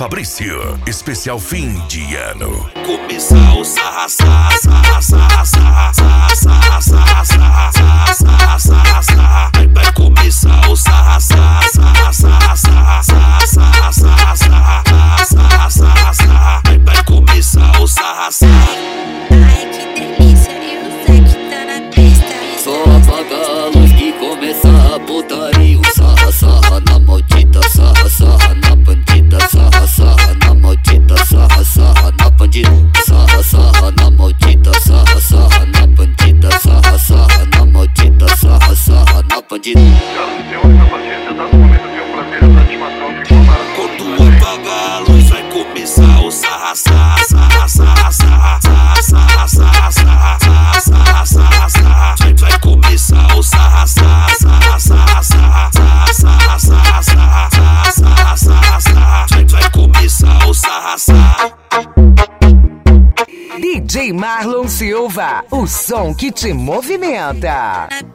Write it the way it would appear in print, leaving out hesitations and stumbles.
Fabrício, especial fim de ano. Começar o sarra, sarra, sarra, sarra, sarra, sarra, sarra, sarra, sarra, sarra, sarra, sarra. Vai começar o sarra, sarra, sarra, sarra, sarra, sarra, sarra, sarra, sarra, sarra, sarra, sarra. Vai começar o sarra, sarra. Ai, que delícia, eu sei que tá na pista. Só apaga a luz que começa a putaria. Sarra, sarra na maldita, sarra, sarra na bandida, sarra, sarra na maldita, sarra, sarra na bandida, sarra, sarra na maldita, sarra, sarra na bandida, sarra, sarra na maldita, sarra, sarra na bandida. Quando apagar a luz vai começar o sarra, sarra, sarra, sarra, sarra, sarra, sarra, sarra, sarra, sarra, sarra. Vai começar o sarra, sarra, sarra, sarra, sarra, sarra, sarra, sarra, sarra, sarra. Vai começar o sarra, sarra. DJ Marlon Silva, o som que te movimenta.